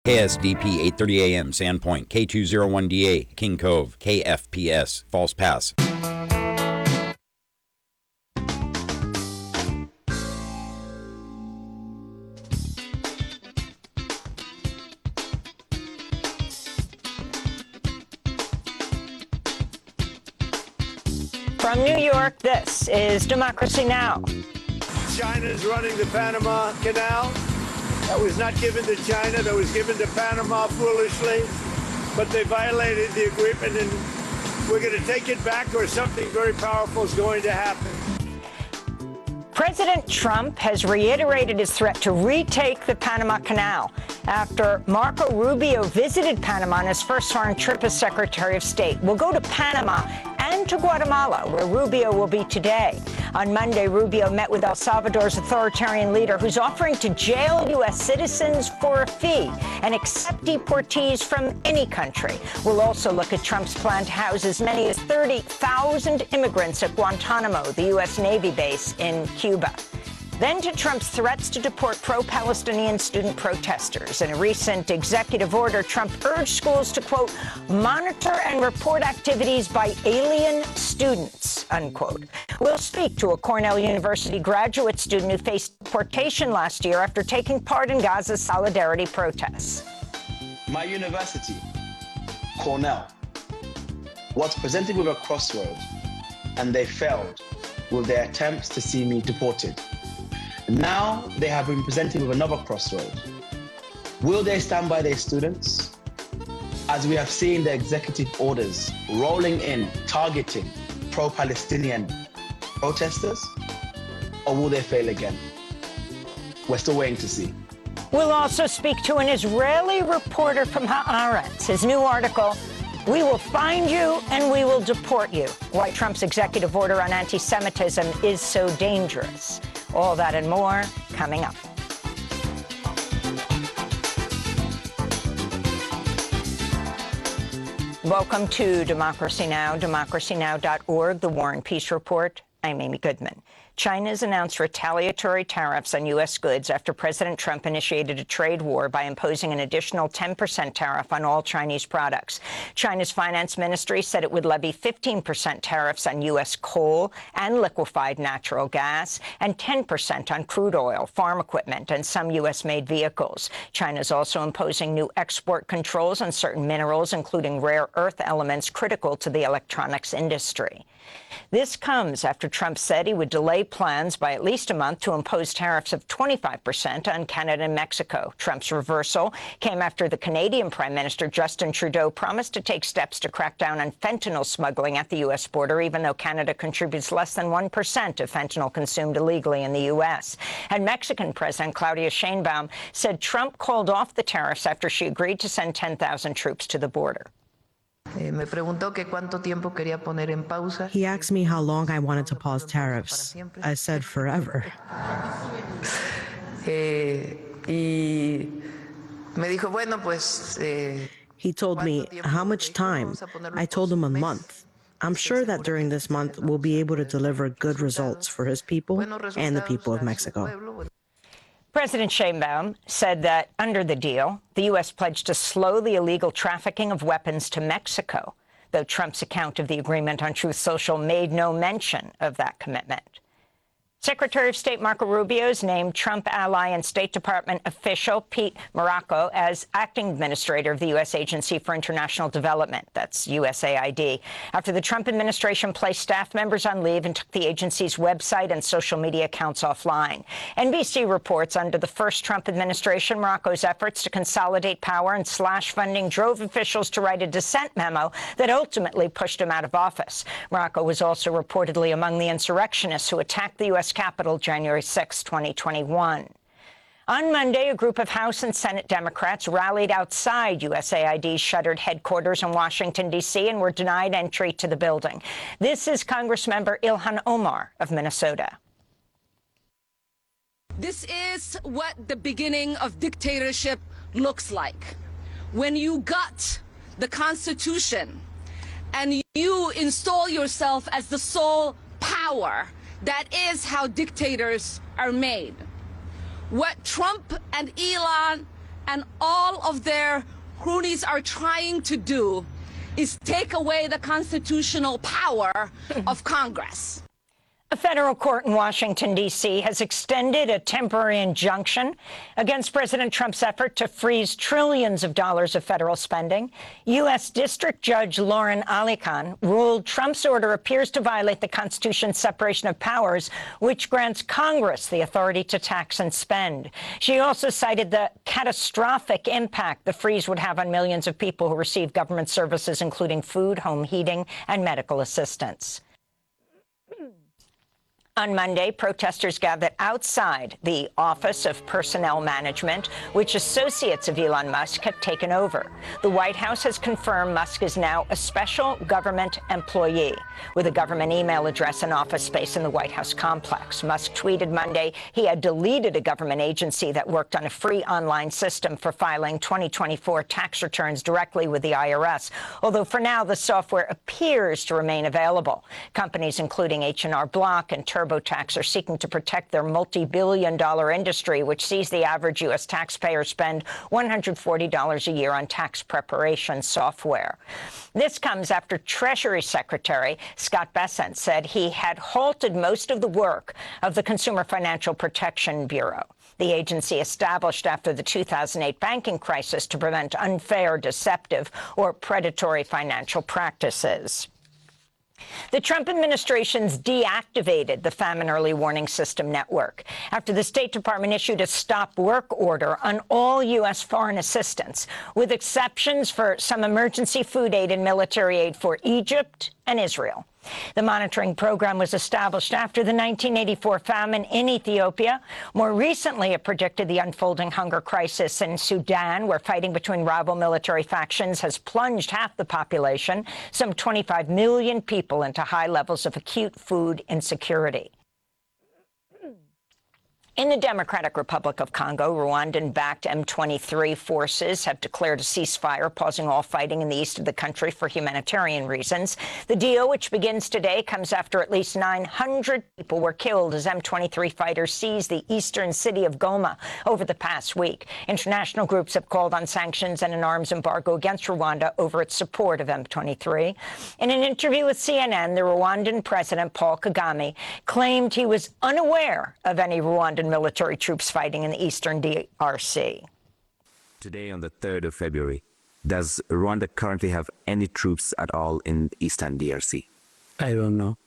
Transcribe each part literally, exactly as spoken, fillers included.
K S D P eight thirty A M, Sandpoint, K two oh one D A, King Cove, K F P S, False Pass. From New York, this is Democracy Now! China's running the Panama Canal. That was not given to China. That was given to Panama foolishly. But they violated the agreement, and we're going to take it back, or something very powerful is going to happen. President Trump has reiterated his threat to retake the Panama Canal after Marco Rubio visited Panama on his first foreign trip as Secretary of State. We'll go to Panama and to Guatemala, where Rubio will be today. On Monday, Rubio met with El Salvador's authoritarian leader, who's offering to jail U S citizens for a fee and accept deportees from any country. We'll also look at Trump's plan to house as many as thirty thousand immigrants at Guantanamo, the U S Navy base in Cuba. Then to Trump's threats to deport pro-Palestinian student protesters. In a recent executive order, Trump urged schools to, quote, monitor and report activities by alien students, unquote. We'll speak to a Cornell University graduate student who faced deportation last year after taking part in Gaza's solidarity protests. My university, Cornell, was presented with a crossroad, and they failed with their attempts to see me deported. Now they have been presented with another crossroad. Will they stand by their students? As we have seen the executive orders rolling in, targeting pro-Palestinian protesters, or will they fail again? We're still waiting to see. We'll also speak to an Israeli reporter from Haaretz. His new article, "We Will Find You and We Will Deport You: Why Trump's Executive Order on Anti-Semitism is So Dangerous." All that and more coming up. Welcome to Democracy Now!, democracy now dot org, The War and Peace Report. I'm Amy Goodman. China's announced retaliatory tariffs on U S goods after President Trump initiated a trade war by imposing an additional ten percent tariff on all Chinese products. China's finance ministry said it would levy fifteen percent tariffs on U S coal and liquefied natural gas and ten percent on crude oil, farm equipment, and some U S-made vehicles. China's also imposing new export controls on certain minerals, including rare earth elements critical to the electronics industry. This comes after Trump said he would delay plans by at least a month to impose tariffs of twenty-five percent on Canada and Mexico. Trump's reversal came after the Canadian Prime Minister Justin Trudeau promised to take steps to crack down on fentanyl smuggling at the U S border, even though Canada contributes less than one percent of fentanyl consumed illegally in the U S. And Mexican President Claudia Sheinbaum said Trump called off the tariffs after she agreed to send ten thousand troops to the border. He asked me how long I wanted to pause tariffs. I said forever. He told me, how much time? I told him a month. I'm sure that during this month, we'll be able to deliver good results for his people and the people of Mexico. President Sheinbaum said that under the deal, the U S pledged to slow the illegal trafficking of weapons to Mexico, though Trump's account of the agreement on Truth Social made no mention of that commitment. Secretary of State Marco Rubio has named Trump ally and State Department official Pete Marocco as acting administrator of the U S Agency for International Development, that's U S A I D, after the Trump administration placed staff members on leave and took the agency's website and social media accounts offline. N B C reports under the first Trump administration, Marocco's efforts to consolidate power and slash funding drove officials to write a dissent memo that ultimately pushed him out of office. Marocco was also reportedly among the insurrectionists who attacked the U S Capitol January sixth, twenty twenty-one. On Monday, a group of House and Senate Democrats rallied outside U S A I D's shuttered headquarters in Washington, D C, and were denied entry to the building. This is Congressmember Ilhan Omar of Minnesota. This is what the beginning of dictatorship looks like. When you gut the Constitution and you install yourself as the sole power. That is how dictators are made. What Trump and Elon and all of their cronies are trying to do is take away the constitutional power of Congress. A federal court in Washington, D C has extended a temporary injunction against President Trump's effort to freeze trillions of dollars of federal spending. U S. District Judge Lauren Alican ruled Trump's order appears to violate the Constitution's separation of powers, which grants Congress the authority to tax and spend. She also cited the catastrophic impact the freeze would have on millions of people who receive government services, including food, home heating, and medical assistance. On Monday, protesters gathered outside the Office of Personnel Management, which associates of Elon Musk have taken over. The White House has confirmed Musk is now a special government employee with a government email address and office space in the White House complex. Musk tweeted Monday he had deleted a government agency that worked on a free online system for filing twenty twenty-four tax returns directly with the I R S, although for now the software appears to remain available. Companies including H and R Block and TurboTax are seeking to protect their multi-billion dollar industry, which sees the average U S taxpayer spend one hundred forty dollars a year on tax preparation software. This comes after Treasury Secretary Scott Bessent said he had halted most of the work of the Consumer Financial Protection Bureau, the agency established after the two thousand eight banking crisis to prevent unfair, deceptive, or predatory financial practices. The Trump administration's deactivated the Famine Early Warning System network after the State Department issued a stop work order on all U S foreign assistance, with exceptions for some emergency food aid and military aid for Egypt and Israel. The monitoring program was established after the nineteen eighty-four famine in Ethiopia. More recently, it predicted the unfolding hunger crisis in Sudan, where fighting between rival military factions has plunged half the population, some twenty-five million people, into high levels of acute food insecurity. In the Democratic Republic of Congo, Rwandan-backed M twenty-three forces have declared a ceasefire, pausing all fighting in the east of the country for humanitarian reasons. The deal, which begins today, comes after at least nine hundred people were killed as M twenty-three fighters seized the eastern city of Goma over the past week. International groups have called on sanctions and an arms embargo against Rwanda over its support of M twenty-three. In an interview with C N N, the Rwandan president, Paul Kagame, claimed he was unaware of any Rwandan military troops fighting in the eastern D R C. Today, on the third of February, does Rwanda currently have any troops at all in the eastern D R C? I don't know.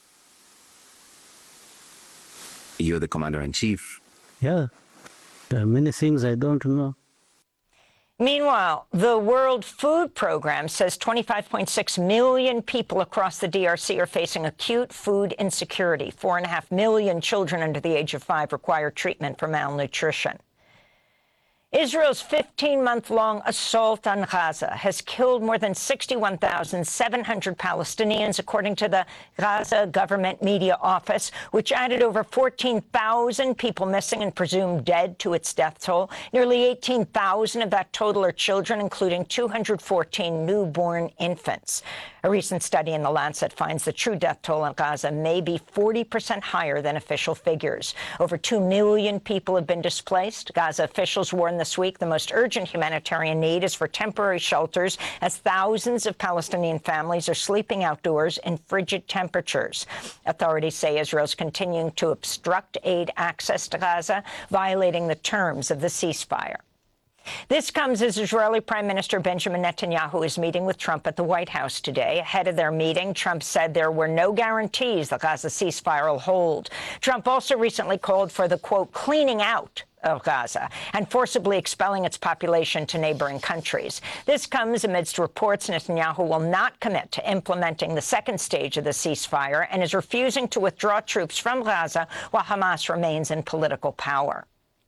You're the commander-in-chief. Yeah, there are many things I don't know. Meanwhile, the World Food Program says twenty-five point six million people across the D R C are facing acute food insecurity. Four and a half million children under the age of five require treatment for malnutrition. Israel's fifteen-month-long assault on Gaza has killed more than sixty-one thousand seven hundred Palestinians, according to the Gaza Government Media Office, which added over fourteen thousand people missing and presumed dead to its death toll. Nearly eighteen thousand of that total are children, including two hundred fourteen newborn infants. A recent study in The Lancet finds the true death toll in Gaza may be forty percent higher than official figures. Over two million people have been displaced. Gaza officials warn this week the most urgent humanitarian need is for temporary shelters, as thousands of Palestinian families are sleeping outdoors in frigid temperatures. Authorities say Israel's continuing to obstruct aid access to Gaza, violating the terms of the ceasefire. This comes as Israeli Prime Minister Benjamin Netanyahu is meeting with Trump at the White House today. Ahead of their meeting, Trump said there were no guarantees the Gaza ceasefire will hold. Trump also recently called for the, quote, cleaning out of Gaza and forcibly expelling its population to neighboring countries. This comes amidst reports Netanyahu will not commit to implementing the second stage of the ceasefire and is refusing to withdraw troops from Gaza while Hamas remains in political power.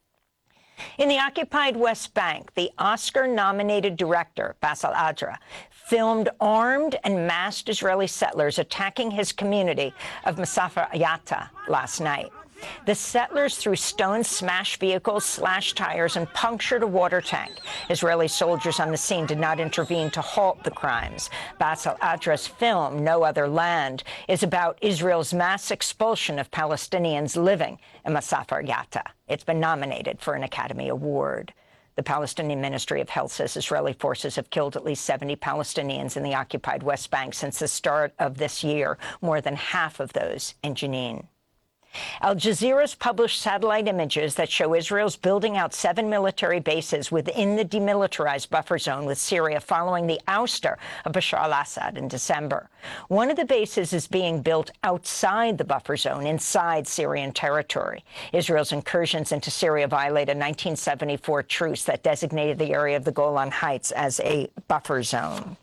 In the occupied West Bank, the Oscar-nominated director, Bassel Adra, filmed armed and masked Israeli settlers attacking his community of Masafer Yatta last night. The settlers threw stones, smashed vehicles, slashed tires, and punctured a water tank. Israeli soldiers on the scene did not intervene to halt the crimes. Bassel Adra's film, No Other Land, is about Israel's mass expulsion of Palestinians living in Masafer Yatta. It's been nominated for an Academy Award. The Palestinian Ministry of Health says Israeli forces have killed at least seventy Palestinians in the occupied West Bank since the start of this year, more than half of those in Jenin. Al Jazeera's published satellite images that show Israel's building out seven military bases within the demilitarized buffer zone with Syria following the ouster of Bashar al-Assad in December. One of the bases is being built outside the buffer zone, inside Syrian territory. Israel's incursions into Syria violate a nineteen seventy-four truce that designated the area of the Golan Heights as a buffer zone.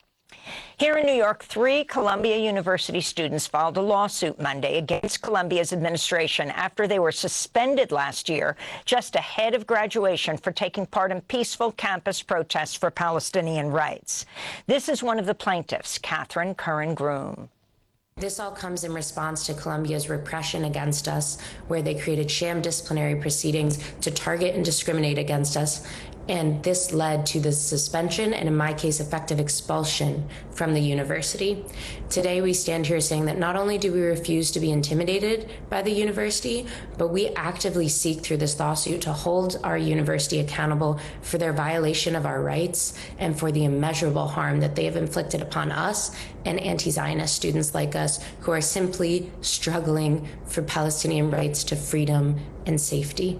Here in New York, three Columbia University students filed a lawsuit Monday against Columbia's administration after they were suspended last year, just ahead of graduation, for taking part in peaceful campus protests for Palestinian rights. This is one of the plaintiffs, Catherine Curran-Groom. This all comes in response to Columbia's repression against us, where they created sham disciplinary proceedings to target and discriminate against us. And this led to the suspension and, in my case, effective expulsion from the university. Today, we stand here saying that not only do we refuse to be intimidated by the university, but we actively seek through this lawsuit to hold our university accountable for their violation of our rights and for the immeasurable harm that they have inflicted upon us and anti-Zionist students like us who are simply struggling for Palestinian rights to freedom and safety.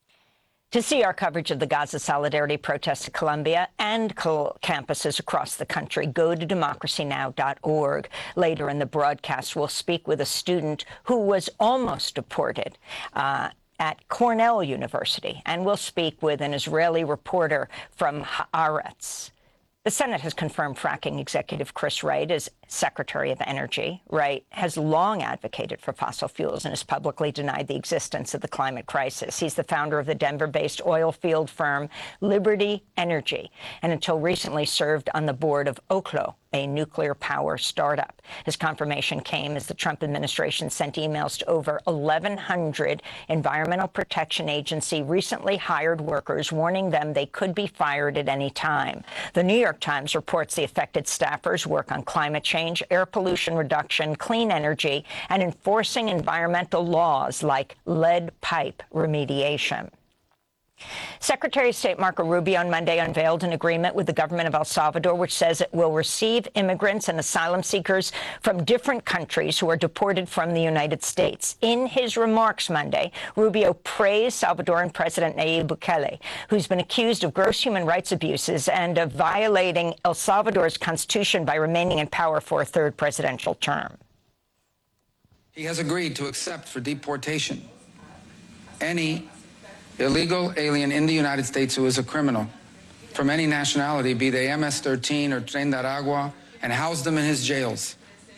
To see our coverage of the Gaza Solidarity protests at Columbia and campuses across the country, go to democracy now dot org. Later in the broadcast, we'll speak with a student who was almost deported uh, at Cornell University, and we'll speak with an Israeli reporter from Haaretz. The Senate has confirmed fracking executive Chris Wright as Secretary of Energy. Wright has long advocated for fossil fuels and has publicly denied the existence of the climate crisis. He's the founder of the Denver-based oil field firm Liberty Energy, and until recently served on the board of Oklo, a nuclear power startup. His confirmation came as the Trump administration sent emails to over eleven hundred Environmental Protection Agency recently hired workers, warning them they could be fired at any time. The New York Times reports the affected staffers work on climate change, air pollution reduction, clean energy, and enforcing environmental laws like lead pipe remediation. Secretary of State Marco Rubio on Monday unveiled an agreement with the government of El Salvador, which says it will receive immigrants and asylum seekers from different countries who are deported from the United States. In his remarks Monday, Rubio praised Salvadoran President Nayib Bukele, who's been accused of gross human rights abuses and of violating El Salvador's constitution by remaining in power for a third presidential term. He has agreed to accept for deportation any illegal alien in the United States who is a criminal from any nationality, be they M S thirteen or Tren de Aragua, and house them in his jails.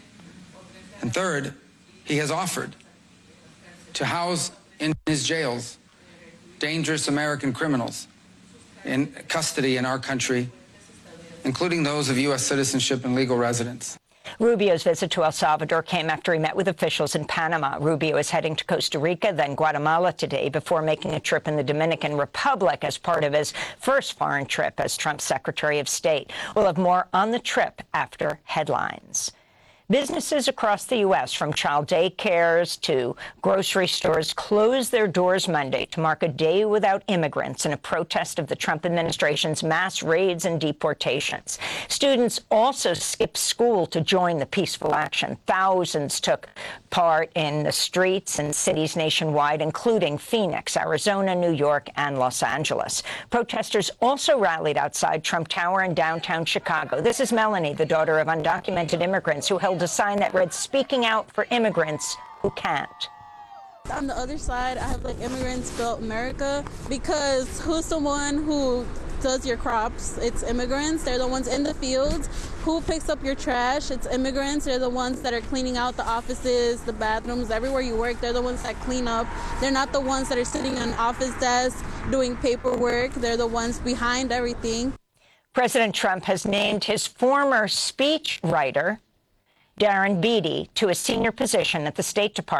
And third, he has offered to house in his jails dangerous American criminals in custody in our country, including those of U S citizenship and legal residence. Rubio's visit to El Salvador came after he met with officials in Panama. Rubio is heading to Costa Rica, then Guatemala today, before making a trip in the Dominican Republic as part of his first foreign trip as Trump's Secretary of State. We'll have more on the trip after headlines. Businesses across the U S, from child daycares to grocery stores, closed their doors Monday to mark a day without immigrants in a protest of the Trump administration's mass raids and deportations. Students also skipped school to join the peaceful action. Thousands took part in the streets in cities nationwide, including Phoenix, Arizona, New York, and Los Angeles. Protesters also rallied outside Trump Tower in downtown Chicago. This is Melanie, the daughter of undocumented immigrants, who held a sign that read, "Speaking out for immigrants who can't." On the other side, I have like Immigrants Built America, because who's someone who does your crops? It's immigrants. They're the ones in the fields. Who picks up your trash? It's immigrants. They're the ones that are cleaning out the offices, the bathrooms, everywhere you work. They're the ones that clean up. They're not the ones that are sitting on an office desk doing paperwork. They're the ones behind everything. President Trump has named his former speech writer, Darren Beattie, to a senior position at the State Department.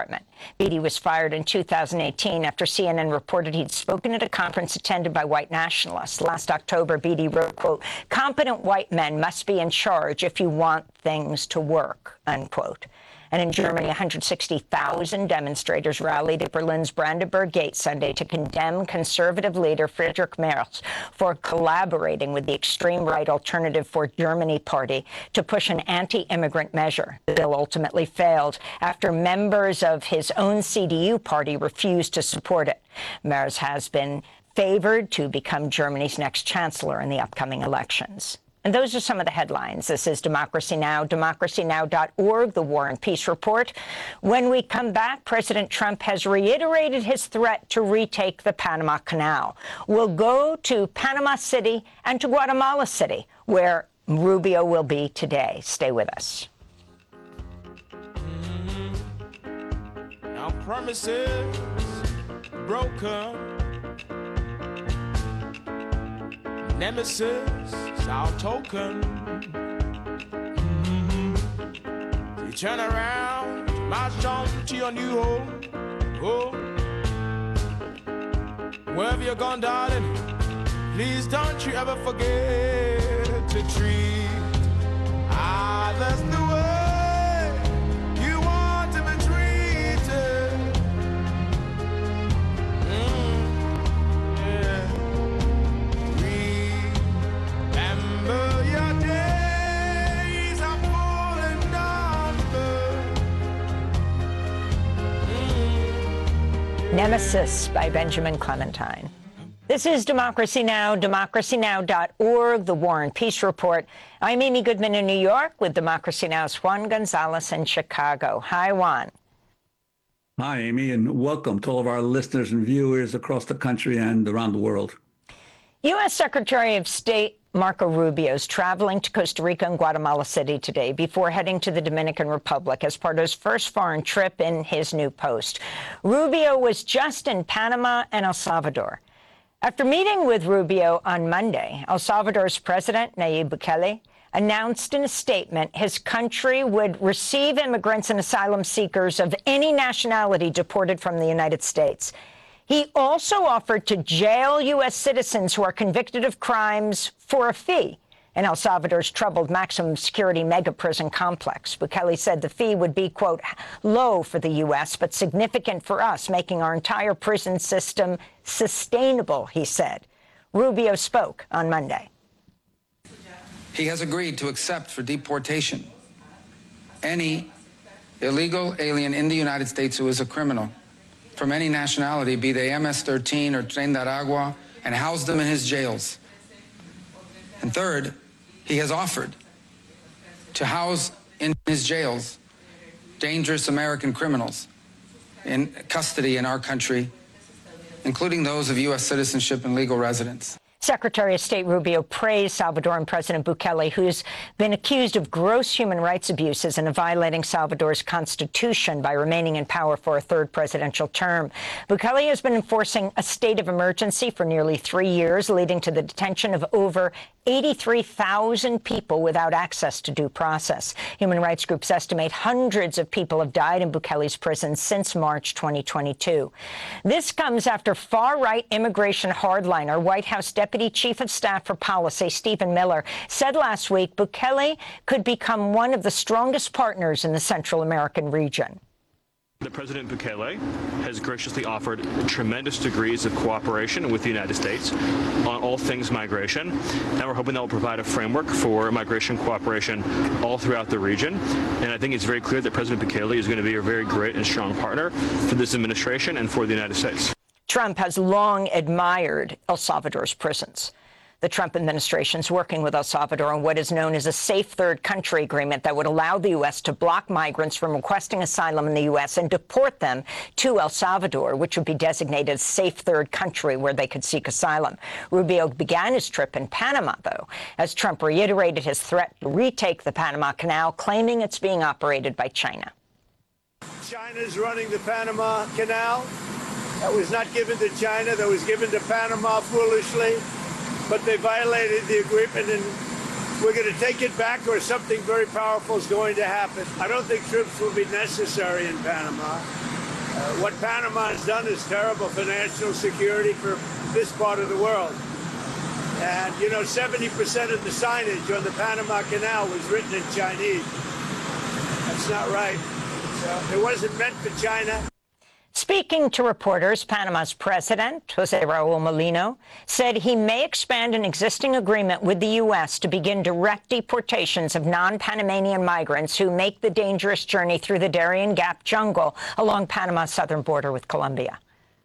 Beatty was fired in two thousand eighteen after C N N reported he'd spoken at a conference attended by white nationalists. Last October, Beatty wrote, quote, "Competent white men must be in charge if you want things to work," unquote. And in Germany, one hundred sixty thousand demonstrators rallied at Berlin's Brandenburg Gate Sunday to condemn conservative leader Friedrich Merz for collaborating with the extreme right Alternative for Germany party to push an anti-immigrant measure. The bill ultimately failed after members of his own C D U party refused to support it. Merz has been favored to become Germany's next chancellor in the upcoming elections. And those are some of the headlines. This is Democracy Now!, democracy now dot org, the War and Peace Report. When we come back, President Trump has reiterated his threat to retake the Panama Canal. We'll go to Panama City and to Guatemala City, where Rubio will be today. Stay with us. Mm-hmm. Our promises broken. Nemesis is our token. Mm-hmm. You turn around, march on to your new home. Oh. Wherever you're gone, darling, please don't you ever forget to treat others the way you want to be treated. Mm. Yeah. Remember your days are full and numbered. Mm. Nemesis by Benjamin Clementine. This is Democracy Now!, democracy now dot org, the War and Peace Report. I'm Amy Goodman in New York with Democracy Now!'s Juan Gonzalez in Chicago. Hi, Juan. Hi, Amy, and welcome to all of our listeners and viewers across the country and around the world. U S. Secretary of State Marco Rubio is traveling to Costa Rica and Guatemala City today before heading to the Dominican Republic as part of his first foreign trip in his new post. Rubio was just in Panama and El Salvador. After meeting with Rubio on Monday, El Salvador's President Nayib Bukele announced in a statement his country would receive immigrants and asylum seekers of any nationality deported from the United States. He also offered to jail U S citizens who are convicted of crimes for a fee in El Salvador's troubled maximum security mega prison complex. Bukele said the fee would be, quote, low for the U S, but significant for us, making our entire prison system sustainable, he said. Rubio spoke on Monday. He has agreed to accept for deportation any illegal alien in the United States who is a criminal from any nationality, be they M S thirteen or Tren de Aragua, and house them in his jails. And third, he has offered to house in his jails dangerous American criminals in custody in our country, including those of U S citizenship and legal residence. Secretary of State Rubio praised Salvadoran President Bukele, who's been accused of gross human rights abuses and of violating Salvador's constitution by remaining in power for a third presidential term. Bukele has been enforcing a state of emergency for nearly three years, leading to the detention of over eighty-three thousand people without access to due process. Human rights groups estimate hundreds of people have died in Bukele's prison since March twenty twenty-two. This comes after far-right immigration hardliner White House Deputy Chief of Staff for Policy Stephen Miller said last week Bukele could become one of the strongest partners in the Central American region. The President Bukele has graciously offered tremendous degrees of cooperation with the United States on all things migration, and we're hoping that will provide a framework for migration cooperation all throughout the region. And I think it's very clear that President Bukele is going to be a very great and strong partner for this administration and for the United States. Trump has long admired El Salvador's prisons. The Trump administration is working with El Salvador on what is known as a safe third country agreement that would allow the U S to block migrants from requesting asylum in the U S and deport them to El Salvador, which would be designated a safe third country where they could seek asylum. Rubio began his trip in Panama, though, as Trump reiterated his threat to retake the Panama Canal, claiming it's being operated by China. China's running the Panama Canal. That was not given to China. That was given to Panama foolishly. But they violated the agreement, and we're going to take it back, or something very powerful is going to happen. I don't think troops will be necessary in Panama. Uh, what Panama has done is terrible for national security for this part of the world. And, you know, seventy percent of the signage on the Panama Canal was written in Chinese. That's not right. So it wasn't meant for China. Speaking to reporters, Panama's president, Jose Raul Mulino, said he may expand an existing agreement with the U S to begin direct deportations of non-Panamanian migrants who make the dangerous journey through the Darien Gap jungle along Panama's southern border with Colombia.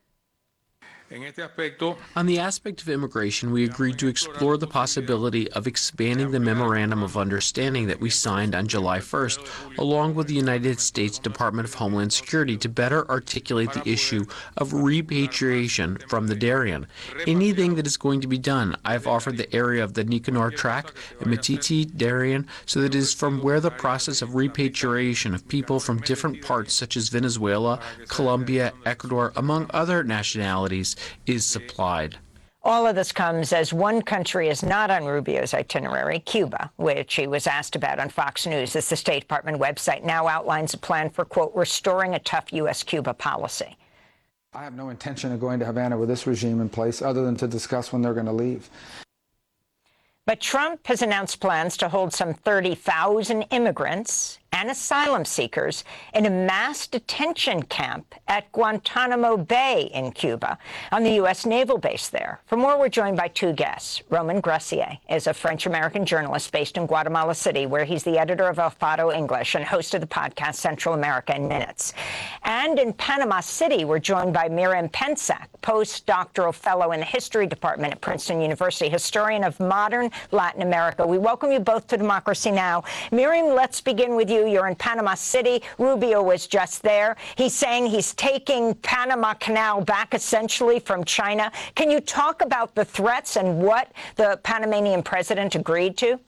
On the aspect of immigration, we agreed to explore the possibility of expanding the Memorandum of Understanding that we signed on July first, along with the United States Department of Homeland Security, to better articulate the issue of repatriation from the Darien. Anything that is going to be done, I've offered the area of the Nicanor Track and Matiti Darien so that it is from where the process of repatriation of people from different parts, such as Venezuela, Colombia, Ecuador, among other nationalities, is supplied. All of this comes as one country is not on Rubio's itinerary, Cuba, which he was asked about on Fox News, as the State Department website now outlines a plan for, quote, restoring a tough U S Cuba policy. I have no intention of going to Havana with this regime in place other than to discuss when they're going to leave. But Trump has announced plans to hold some thirty thousand immigrants and asylum seekers in a mass detention camp at Guantanamo Bay in Cuba, on the U S naval base there. For more, we're joined by two guests. Roman Gracier is a French-American journalist based in Guatemala City, where he's the editor of El Faro English and host of the podcast Central America in Minutes. And in Panama City, we're joined by Miriam Pensac, postdoctoral fellow in the history department at Princeton University, historian of modern Latin America. We welcome you both to Democracy Now! Miriam, let's begin with you. You're in Panama City. Rubio was just there. He's saying he's taking Panama Canal back essentially from China. Can you talk about the threats and what the Panamanian president agreed to?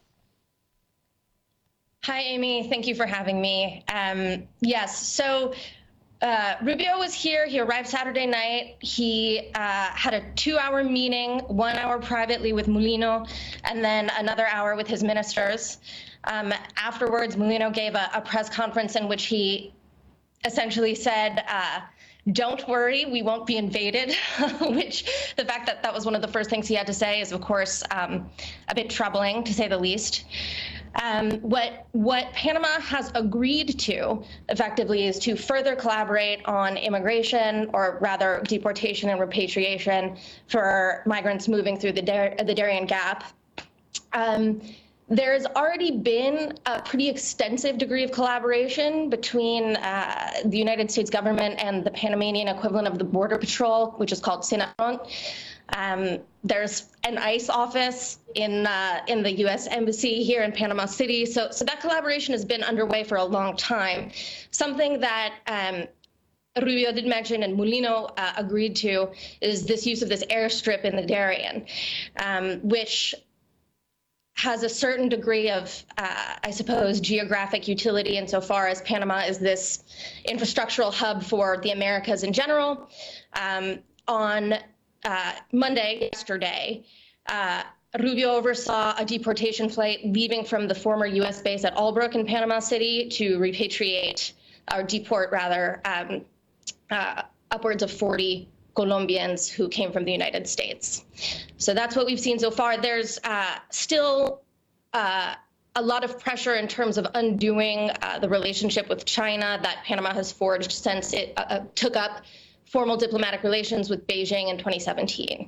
Hi, Amy. Thank you for having me. Um, yes, so uh, Rubio was here. He arrived Saturday night. He uh, had a two-hour meeting, one hour privately with Mulino, and then another hour with his ministers. Um, afterwards, Mulino gave a, a press conference in which he essentially said, uh, don't worry, we won't be invaded, which the fact that that was one of the first things he had to say is, of course, um, a bit troubling, to say the least. Um, what, what Panama has agreed to, effectively, is to further collaborate on immigration, or rather deportation and repatriation, for migrants moving through the, Dar- the Darien Gap. Um, There's already been a pretty extensive degree of collaboration between uh, the United States government and the Panamanian equivalent of the Border Patrol, which is called SENATRON. Um, there's an ICE office in uh, in the U S Embassy here in Panama City. So, so that collaboration has been underway for a long time. Something that um, Rubio did mention and Mulino uh, agreed to is this use of this airstrip in the Darien, um, which has a certain degree of, uh, I suppose, geographic utility insofar as Panama is this infrastructural hub for the Americas in general. Um, on uh, Monday, yesterday, uh, Rubio oversaw a deportation flight leaving from the former U S base at Albrook in Panama City to repatriate, or deport rather, um, uh, upwards of forty Colombians who came from the United States. So that's what we've seen so far. There's uh, still uh, a lot of pressure in terms of undoing uh, the relationship with China that Panama has forged since it uh, took up formal diplomatic relations with Beijing in twenty seventeen.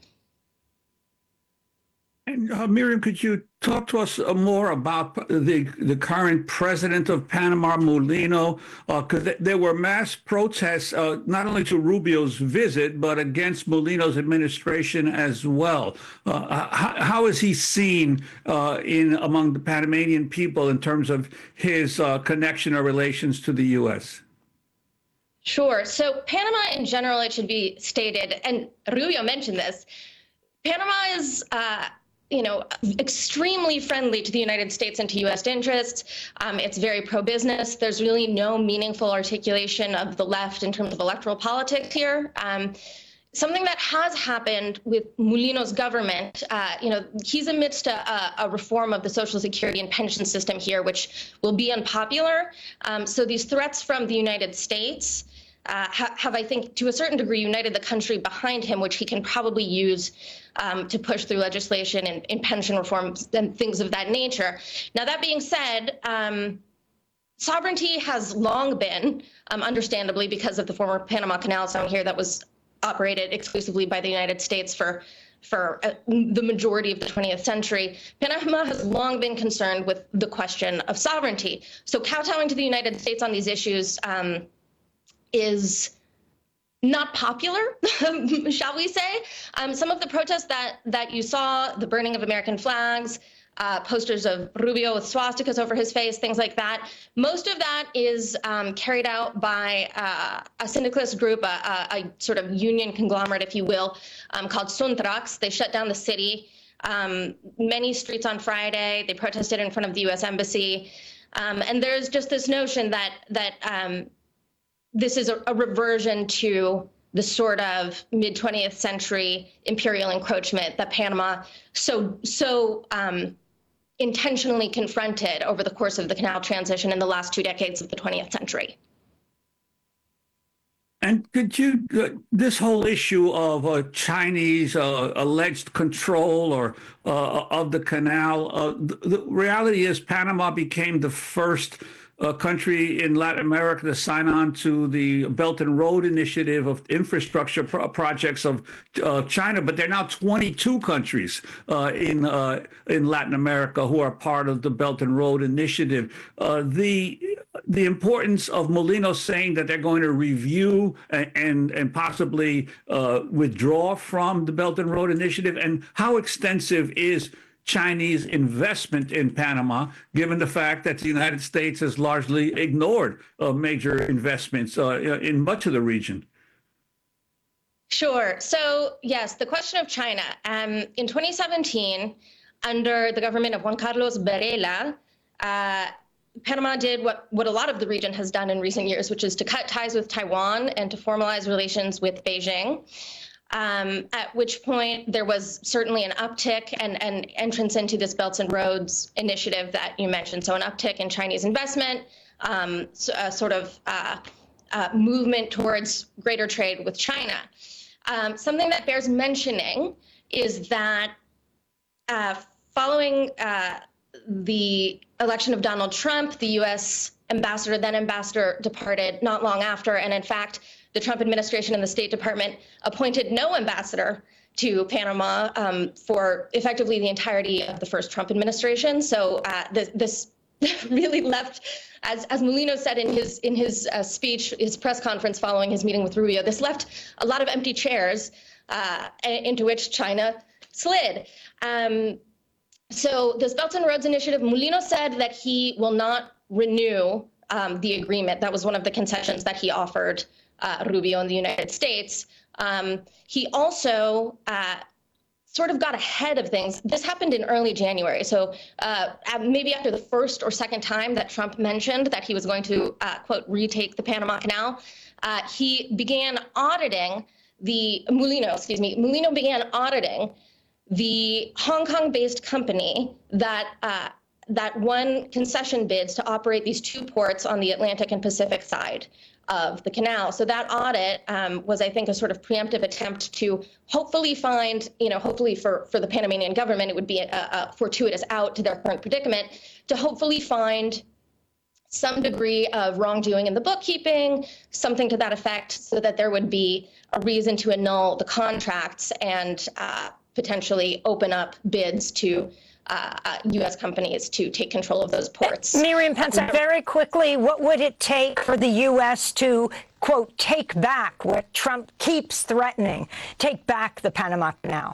And uh, Miriam, could you talk to us uh, more about the the current president of Panama, Mulino? Because uh, th- there were mass protests, uh, not only to Rubio's visit, but against Mulino's administration as well. Uh, how, how is he seen uh, in among the Panamanian people in terms of his uh, connection or relations to the U S? Sure. So Panama in general, it should be stated, and Rubio mentioned this, Panama is uh, you know, extremely friendly to the United States and to U S interests. Um, it's very pro-business. There's really no meaningful articulation of the left in terms of electoral politics here. Um, something that has happened with Mulino's government, uh, you know, he's amidst a, a reform of the Social Security and pension system here, which will be unpopular. Um, so these threats from the United States uh, ha- have, I think, to a certain degree, united the country behind him, which he can probably use um, to push through legislation and, and pension reforms and things of that nature. Now, that being said, um, sovereignty has long been, um, understandably, because of the former Panama Canal zone here that was operated exclusively by the United States for for uh, the majority of the twentieth century, Panama has long been concerned with the question of sovereignty. So kowtowing to the United States on these issues um, is not popular, shall we say. Um, some of the protests that, that you saw, the burning of American flags, Uh, posters of Rubio with swastikas over his face, things like that. Most of that is um, carried out by uh, a syndicalist group, a, a, a sort of union conglomerate, if you will, um, called Suntrax. They shut down the city, um, many streets on Friday. They protested in front of the U S Embassy. Um, and there's just this notion that that um, this is a, a reversion to the sort of mid twentieth century imperial encroachment that Panama so so um, intentionally confronted over the course of the canal transition in the last two decades of the twentieth century. And could you, uh, this whole issue of uh, Chinese uh, alleged control or uh, of the canal, uh, the, the reality is Panama became the first a country in Latin America to sign on to the Belt and Road Initiative of infrastructure pro- projects of uh, China, but there are now twenty-two countries uh, in uh, in Latin America who are part of the Belt and Road Initiative. Uh, the the importance of Mulino saying that they're going to review and and, and possibly uh, withdraw from the Belt and Road Initiative, and how extensive is Chinese investment in Panama, given the fact that the United States has largely ignored uh, major investments uh, in much of the region? Ure. So, yes, the question of China. Um, in twenty seventeen, under the government of Juan Carlos Varela, uh, Panama did what, what a lot of the region has done in recent years, which is to cut ties with Taiwan and to formalize relations with Beijing. Um, at which point there was certainly an uptick and, and entrance into this Belts and Roads initiative that you mentioned. So an uptick in Chinese investment, um, so a sort of uh, uh, movement towards greater trade with China. Um, something that bears mentioning is that uh, following uh, the election of Donald Trump, the U S ambassador, then ambassador, departed not long after. And in fact, the Trump administration and the State Department appointed no ambassador to Panama um, for effectively the entirety of the first Trump administration. So uh, this, this really left, as, as Mulino said in his in his uh, speech, his press conference following his meeting with Rubio, this left a lot of empty chairs uh, into which China slid. Um, so this Belt and Roads Initiative, Mulino said that he will not renew um, the agreement. That was one of the concessions that he offered Uh, Rubio in the United States. Um, he also uh, sort of got ahead of things. This happened in early January. So uh, maybe after the first or second time that Trump mentioned that he was going to, uh, quote, retake the Panama Canal, uh, he began auditing the, Mulino, excuse me, Mulino began auditing the Hong Kong-based company that uh, that won concession bids to operate these two ports on the Atlantic and Pacific side of the canal. So that audit um, was, I think, a sort of preemptive attempt to hopefully find, you know, hopefully for, for the Panamanian government, it would be a, a fortuitous out to their current predicament, to hopefully find some degree of wrongdoing in the bookkeeping, something to that effect, so that there would be a reason to annul the contracts and uh, potentially open up bids to Uh, uh, U S companies to take control of those ports. Miriam Penza, very quickly, what would it take for the U S to, quote, take back what Trump keeps threatening, take back the Panama Canal?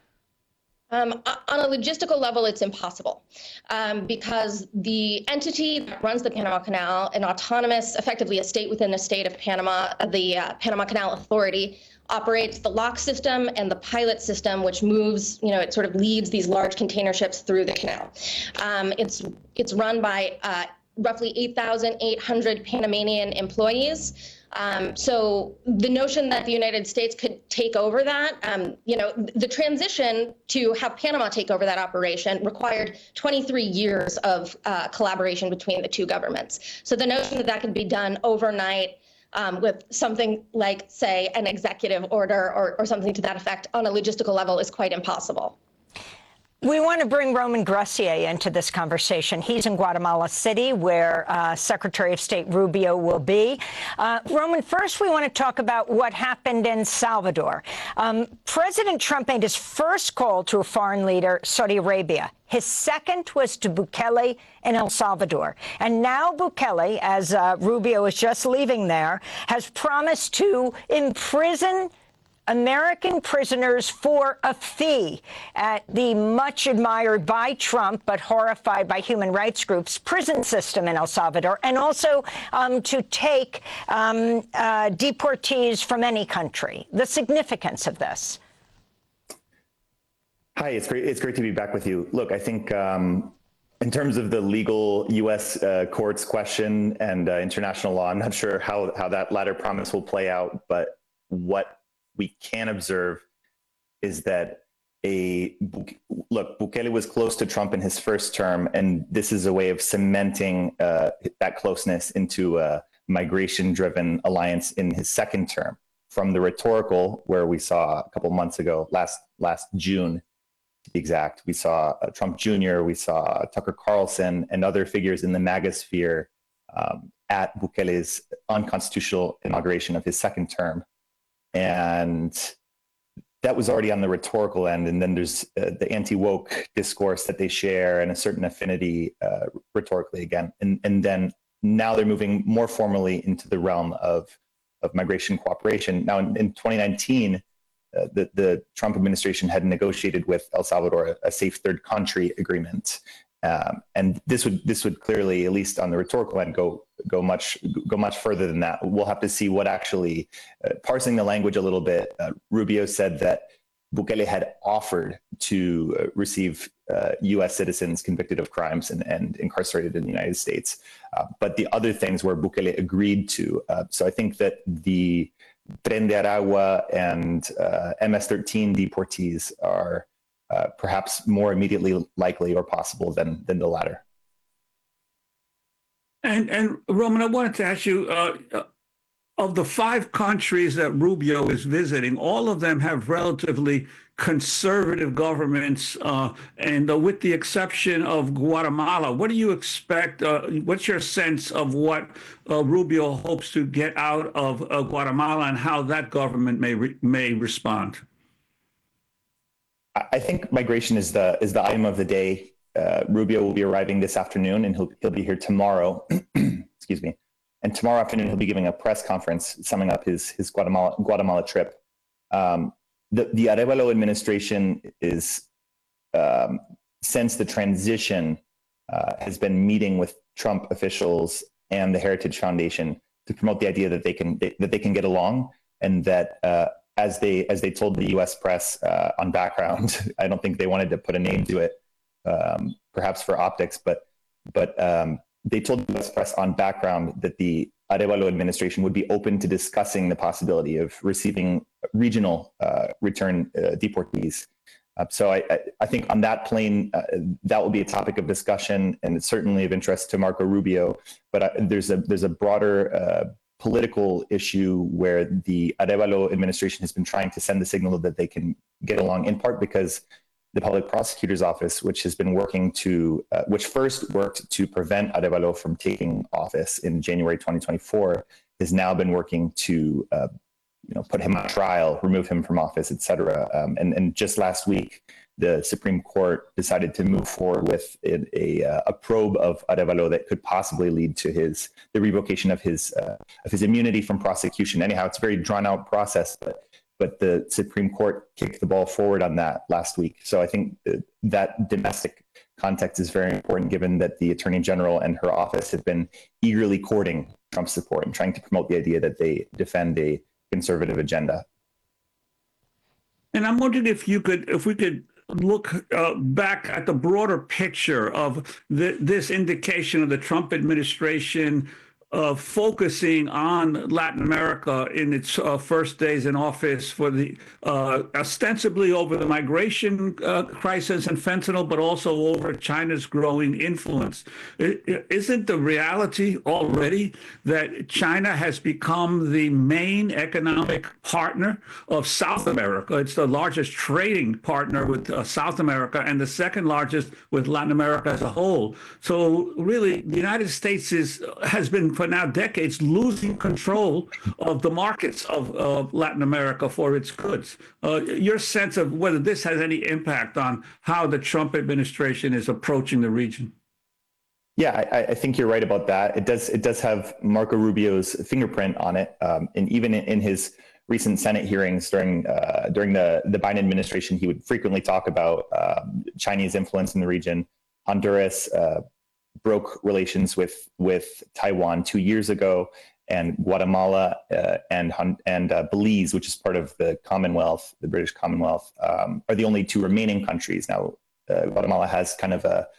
Um, on a logistical level, it's impossible um, because the entity that runs the Panama Canal, an autonomous, effectively a state within the state of Panama, the uh, Panama Canal Authority, operates the lock system and the pilot system, which moves, you know, it sort of leads these large container ships through the canal. Um, it's it's run by uh, roughly eight thousand eight hundred Panamanian employees. Um, so the notion that the United States could take over that, um, you know, the transition to have Panama take over that operation required twenty-three years of uh, collaboration between the two governments. So the notion that that could be done overnight um, with something like, say, an executive order or, or something to that effect on a logistical level is quite impossible. We want to bring Roman Gracier into this conversation. He's in Guatemala City, where uh, Secretary of State Rubio will be. Uh, Roman, first we want to talk about what happened in Salvador. Um, President Trump made his first call to a foreign leader, Saudi Arabia. His second was to Bukele in El Salvador. And now Bukele, as uh, Rubio is just leaving there, has promised to imprison American prisoners for a fee at the much admired by Trump but horrified by human rights groups prison system in El Salvador, and also um, to take um, uh, deportees from any country. The significance of this. Hi, it's great. It's great to be back with you. Look, I think um, in terms of the legal U S uh, courts question and uh, international law, I'm not sure how how that latter promise will play out, but what we can observe is that a look, Bukele was close to Trump in his first term, and this is a way of cementing uh, that closeness into a migration-driven alliance in his second term. From the rhetorical, where we saw a couple months ago, last last June, to be exact, we saw uh, Trump Junior, we saw Tucker Carlson, and other figures in the MAGA sphere um, at Bukele's unconstitutional inauguration of his second term. And that was already on the rhetorical end. And then there's uh, the anti-woke discourse that they share and a certain affinity uh, rhetorically again. And, and then now they're moving more formally into the realm of, of migration cooperation. Now in, in twenty nineteen, uh, the, the Trump administration had negotiated with El Salvador a, a safe third country agreement. Um, and this would this would clearly, at least on the rhetorical end, go go much go much further than that. We'll have to see what actually, uh, parsing the language a little bit. Uh, Rubio said that Bukele had offered to uh, receive uh, U S citizens convicted of crimes and, and incarcerated in the United States, uh, but the other things were Bukele agreed to. Uh, so I think that the Tren de Aragua and uh, M S thirteen deportees are Uh, perhaps more immediately likely or possible than than the latter. And and Roman, I wanted to ask you, uh, of the five countries that Rubio is visiting, all of them have relatively conservative governments, uh, and uh, with the exception of Guatemala, what do you expect? Uh, what's your sense of what uh, Rubio hopes to get out of uh, Guatemala and how that government may re- may respond? I think migration is the is the item of the day. Uh, Rubio will be arriving this afternoon, and he'll he'll be here tomorrow. Excuse me. And tomorrow afternoon he'll be giving a press conference summing up his his Guatemala Guatemala trip. Um, the the Arevalo administration is um, since the transition uh, has been meeting with Trump officials and the Heritage Foundation to promote the idea that they can they, that they can get along, and that. Uh, As they as they told the U S press uh, on background, I don't think they wanted to put a name to it, um, perhaps for optics, but but um, they told the U S press on background that the Arevalo administration would be open to discussing the possibility of receiving regional uh, return uh, deportees. Uh, so I, I I think on that plane, uh, that will be a topic of discussion, and it's certainly of interest to Marco Rubio. But uh, there's a there's a broader uh, political issue where the Arevalo administration has been trying to send the signal that they can get along, in part because the public prosecutor's office, which has been working to, uh, which first worked to prevent Arevalo from taking office in January twenty twenty-four, has now been working to, uh, you know, put him on trial, remove him from office, et cetera. Um, and, and just last week, the Supreme Court decided to move forward with a, a, a probe of Arevalo that could possibly lead to his the revocation of his uh, of his immunity from prosecution. Anyhow, it's a very drawn out process, but but the Supreme Court kicked the ball forward on that last week. So I think that domestic context is very important, given that the Attorney General and her office have been eagerly courting Trump's support and trying to promote the idea that they defend a conservative agenda. And I'm wondering if you could, if we could. look uh, back at the broader picture of the, this indication of the Trump administration uh, focusing on Latin America in its uh, first days in office for the uh, ostensibly over the migration uh, crisis and fentanyl, but also over China's growing influence. It, isn't the reality already that China has become the main economic partner of South America? It's the largest trading partner with uh, South America and the second largest with Latin America as a whole. So really, the United States is has been for now decades losing control of the markets of, of Latin America for its goods. Uh, your sense of whether this has any impact on how the Trump administration is approaching the region? Yeah, I, I think you're right about that. It does it does have Marco Rubio's fingerprint on it, um, and even in, in his recent Senate hearings during uh, during the the Biden administration, he would frequently talk about uh, Chinese influence in the region. Honduras uh, broke relations with with Taiwan two years ago, and Guatemala uh, and and uh, Belize, which is part of the Commonwealth, the British Commonwealth, um, are the only two remaining countries. Now, uh, Guatemala has kind of a,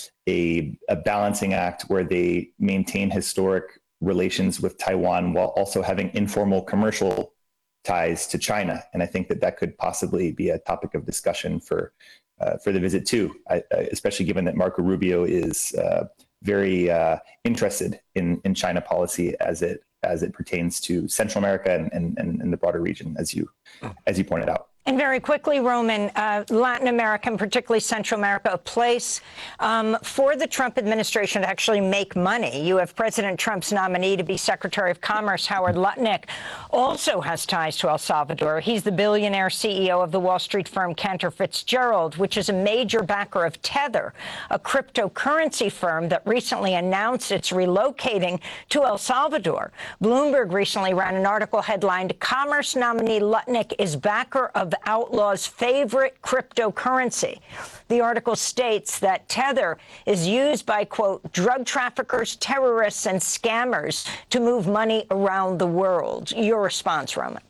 a a balancing act where they maintain historic relations with Taiwan while also having informal commercial ties to China, and I think that that could possibly be a topic of discussion for. Uh, for the visit too, I, especially given that Marco Rubio is uh, very uh, interested in, in China policy as it as it pertains to Central America and, and, and the broader region, as you as you pointed out. And very quickly, Roman, uh, Latin America, and particularly Central America, a place um, for the Trump administration to actually make money. You have President Trump's nominee to be Secretary of Commerce, Howard Lutnick, also has ties to El Salvador. He's the billionaire C E O of the Wall Street firm Cantor Fitzgerald, which is a major backer of Tether, a cryptocurrency firm that recently announced it's relocating to El Salvador. Bloomberg recently ran an article headlined, "Commerce nominee Lutnick is backer of the outlaw's favorite cryptocurrency." The article states that Tether is used by, quote, drug traffickers, terrorists, and scammers to move money around the world. Your response, Roman?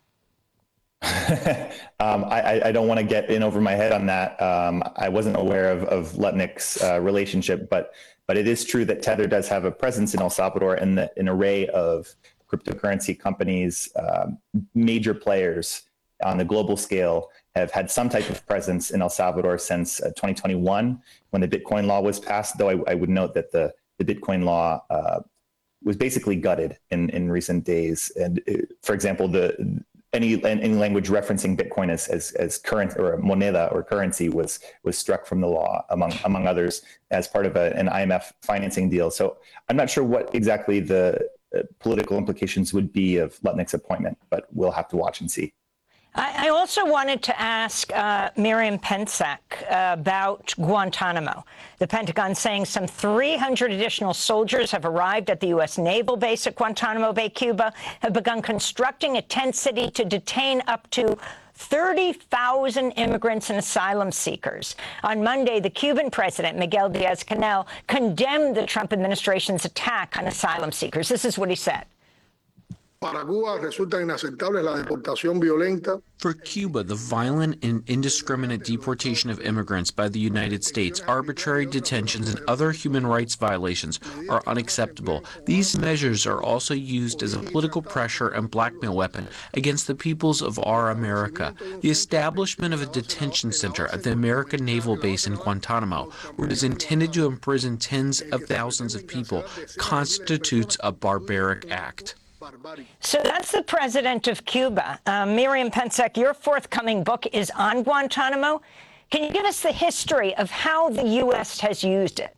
um, I, I don't want to get in over my head on that. Um, I wasn't aware of, of Lutnick's uh, relationship, but but it is true that Tether does have a presence in El Salvador and the, an array of cryptocurrency companies, um, major players on the global scale have had some type of presence in El Salvador since uh, twenty twenty-one, when the Bitcoin law was passed, though I, I would note that the, the Bitcoin law uh, was basically gutted in, in recent days. And uh, for example, the any any language referencing Bitcoin as, as, as current or moneda or currency was was struck from the law, among among others, as part of a, an I M F financing deal. So I'm not sure what exactly the uh, political implications would be of Lutnick's appointment, but we'll have to watch and see. I also wanted to ask uh, Miriam Pensack uh, about Guantanamo. The Pentagon saying some three hundred additional soldiers have arrived at the U S naval base at Guantanamo Bay, Cuba, have begun constructing a tent city to detain up to thirty thousand immigrants and asylum seekers. On Monday, the Cuban president, Miguel Diaz-Canel, condemned the Trump administration's attack on asylum seekers. This is what he said. Para Cuba resulta inaceptable la deportación violenta. For Cuba, the violent and indiscriminate deportation of immigrants by the United States, arbitrary detentions, and other human rights violations are unacceptable. These measures are also used as a political pressure and blackmail weapon against the peoples of our America. The establishment of a detention center at the American Naval Base in Guantanamo, where it is intended to imprison tens of thousands of people, constitutes a barbaric act. So that's the president of Cuba. Uh, Miriam Pensack, your forthcoming book is on Guantanamo. Can you give us the history of how the U S has used it?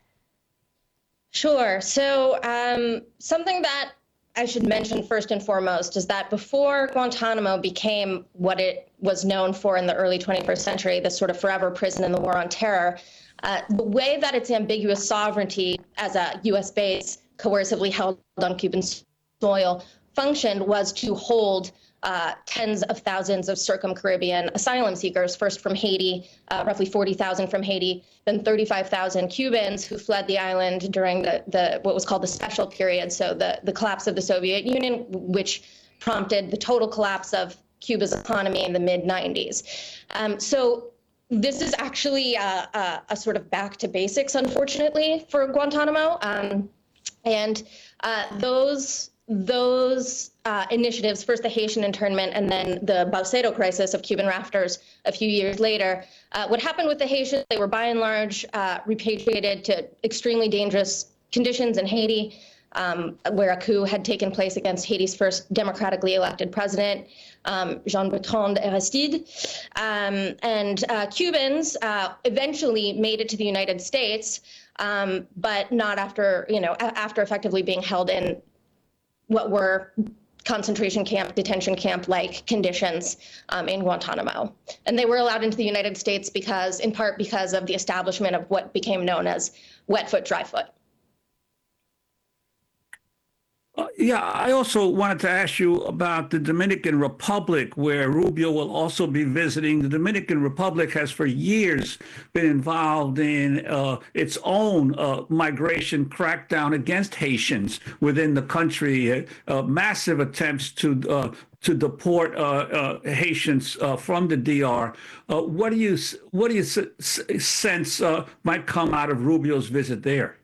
Sure. So um, something that I should mention first and foremost is that before Guantanamo became what it was known for in the early twenty-first century, this sort of forever prison in the war on terror, uh, the way that its ambiguous sovereignty as a U S base coercively held on Cuban soil functioned was to hold uh, tens of thousands of circum-Caribbean asylum seekers, first from Haiti, uh, roughly forty thousand from Haiti, then thirty-five thousand Cubans who fled the island during the, the what was called the special period, so the, the collapse of the Soviet Union, which prompted the total collapse of Cuba's economy in the mid nineties. Um, so this is actually a, a, a sort of back to basics, unfortunately, for Guantanamo. Um, And uh, those those uh, initiatives, first the Haitian internment and then the Baucedo crisis of Cuban rafters a few years later, uh, what happened with the Haitians, they were by and large uh, repatriated to extremely dangerous conditions in Haiti, um, where a coup had taken place against Haiti's first democratically elected president, um, Jean-Bertrand Aristide. Um, and uh, Cubans uh, eventually made it to the United States, um, but not after, you know, after effectively being held in what were concentration camp, detention camp-like conditions um, in Guantanamo. And they were allowed into the United States because, in part because of the establishment of what became known as wet foot, dry foot. Uh, yeah, I also wanted to ask you about the Dominican Republic, where Rubio will also be visiting. The Dominican Republic has for years been involved in uh, its own uh, migration crackdown against Haitians within the country, uh, uh, massive attempts to uh, to deport uh, uh, Haitians uh, from the D R. Uh, what do you what do you s- s- sense uh, might come out of Rubio's visit there?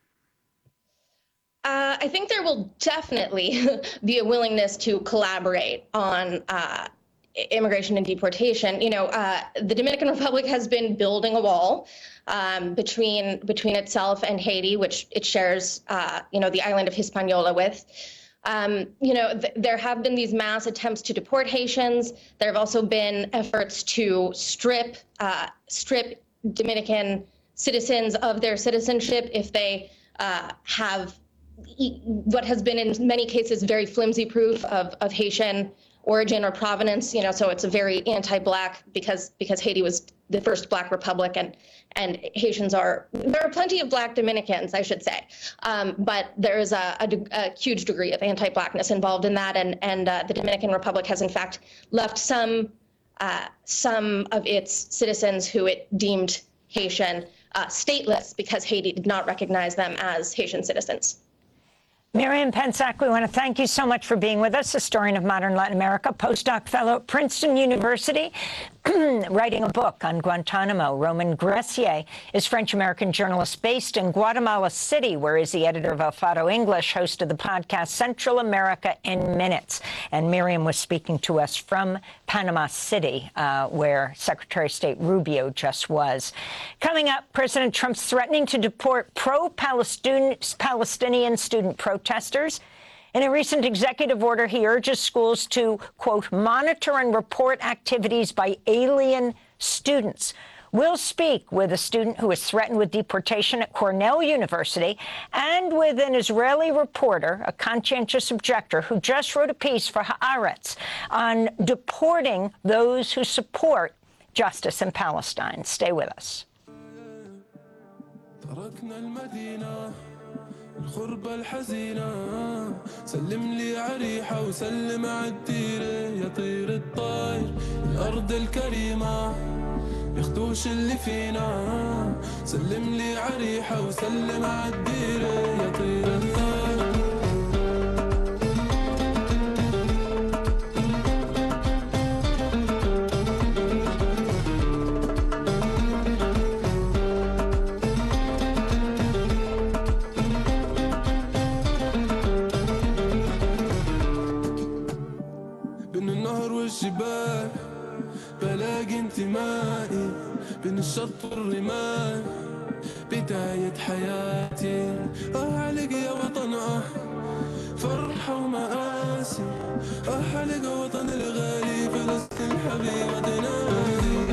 Uh, I think there will definitely be a willingness to collaborate on uh, immigration and deportation. You know, uh, the Dominican Republic has been building a wall um, between between itself and Haiti, which it shares, uh, you know, the island of Hispaniola with. Um, you know, th- there have been these mass attempts to deport Haitians. There have also been efforts to strip uh, strip Dominican citizens of their citizenship if they uh, have what has been in many cases very flimsy proof of, of Haitian origin or provenance, you know, so it's a very anti-Black because because Haiti was the first Black republic and and Haitians are, there are plenty of Black Dominicans, I should say, um, but there is a, a, a huge degree of anti-Blackness involved in that, and, and uh, the Dominican Republic has in fact left some, uh, some of its citizens who it deemed Haitian uh, stateless because Haiti did not recognize them as Haitian citizens. Miriam Pensack, we want to thank you so much for being with us, historian of modern Latin America, postdoc fellow at Princeton University, writing a book on Guantanamo. Roman Gressier is French-American journalist based in Guatemala City, where he's the editor of El Faro English, host of the podcast Central America in Minutes. And Miriam was speaking to us from Panama City, uh, where Secretary of State Rubio just was. Coming up, President Trump's threatening to deport pro-Palestinian student protesters. In a recent executive order, he urges schools to, quote, monitor and report activities by alien students. We'll speak with a student who was threatened with deportation at Cornell University and with an Israeli reporter, a conscientious objector, who just wrote a piece for Haaretz on deporting those who support justice in Palestine. Stay with us. الغربة الحزينة سلم لي عريحة وسلم عالديرة يا طير الطاير الأرض الكريمة ياخدوش اللي فينا سلم لي عريحة وسلم عالديرة يا طير الطاير والجبال بلاقي انتمائي بين الشط والرمال بداية حياتي اه عليك يا وطن اه فرحة ومآسي اه عليك وطن الغالي فلسطين حبيبة تنادي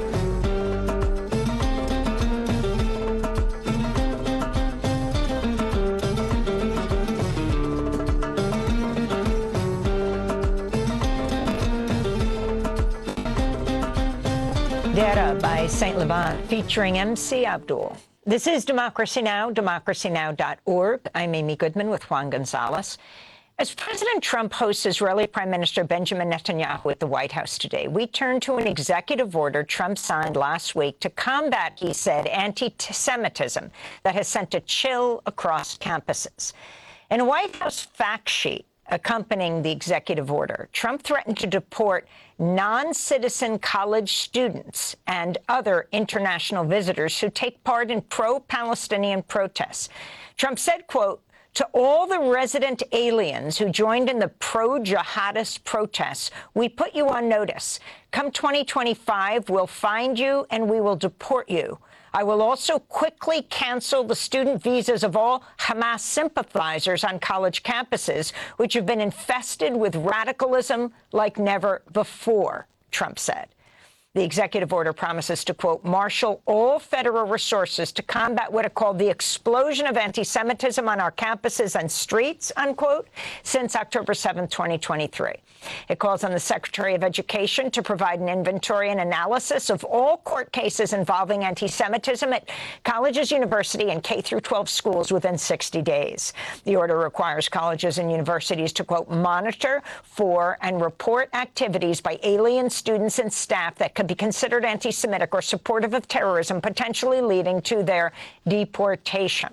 Data by Saint Levant, featuring M C Abdul. This is Democracy Now!, democracy now dot org. I'm Amy Goodman with Juan Gonzalez. As President Trump hosts Israeli Prime Minister Benjamin Netanyahu at the White House today, we turn to an executive order Trump signed last week to combat, he said, anti-Semitism that has sent a chill across campuses. In a White House fact sheet accompanying the executive order, Trump threatened to deport non-citizen college students and other international visitors who take part in pro-Palestinian protests. Trump said, quote, To all the resident aliens who joined in the pro-jihadist protests, we put you on notice. Come twenty twenty-five, we'll find you and we will deport you. I will also quickly cancel the student visas of all Hamas sympathizers on college campuses, which have been infested with radicalism like never before, Trump said. The executive order promises to, quote, marshal all federal resources to combat what it called the explosion of anti-Semitism on our campuses and streets, unquote, since October seventh, twenty twenty-three. It calls on the Secretary of Education to provide an inventory and analysis of all court cases involving anti-Semitism at colleges, university, and K through twelve schools within sixty days. The order requires colleges and universities to, quote, monitor for and report activities by alien students and staff that could be considered anti-Semitic or supportive of terrorism, potentially leading to their deportation.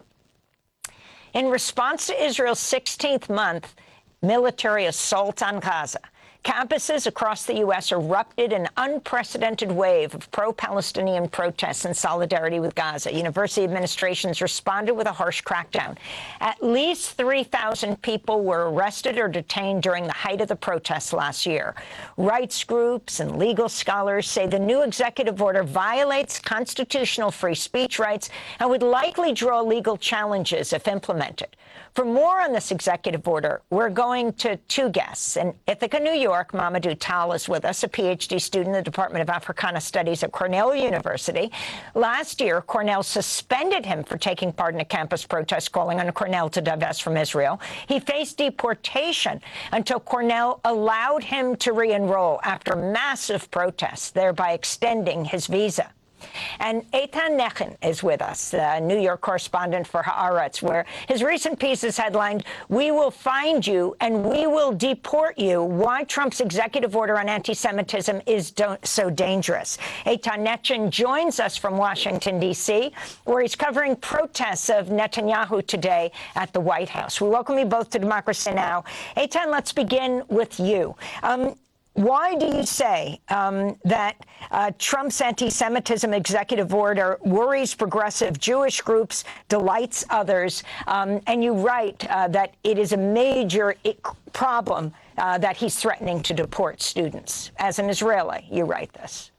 In response to Israel's sixteenth month military assault on Gaza, campuses across the U S erupted an unprecedented wave of pro-Palestinian protests in solidarity with Gaza. University administrations responded with a harsh crackdown. At least three thousand people were arrested or detained during the height of the protests last year. Rights groups and legal scholars say the new executive order violates constitutional free speech rights and would likely draw legal challenges if implemented. For more on this executive order, we're going to two guests. In Ithaca, New York, Mamadou Tal is with us, a P H D student in the Department of Africana Studies at Cornell University. Last year, Cornell suspended him for taking part in a campus protest calling on Cornell to divest from Israel. He faced deportation until Cornell allowed him to re-enroll after massive protests, thereby extending his visa. And Eitan Nechin is with us, the New York correspondent for Haaretz, where his recent piece is headlined, "We will find you and we will deport you. Why Trump's executive order on anti-Semitism is so dangerous." Eitan Nechin joins us from Washington, D C, where he's covering protests of Netanyahu today at the White House. We welcome you both to Democracy Now! Eitan, let's begin with you. Um, Why do you say um, that uh, Trump's anti-Semitism executive order worries progressive Jewish groups, delights others, um, and you write uh, that it is a major problem uh, that he's threatening to deport students? As an Israeli, you write this.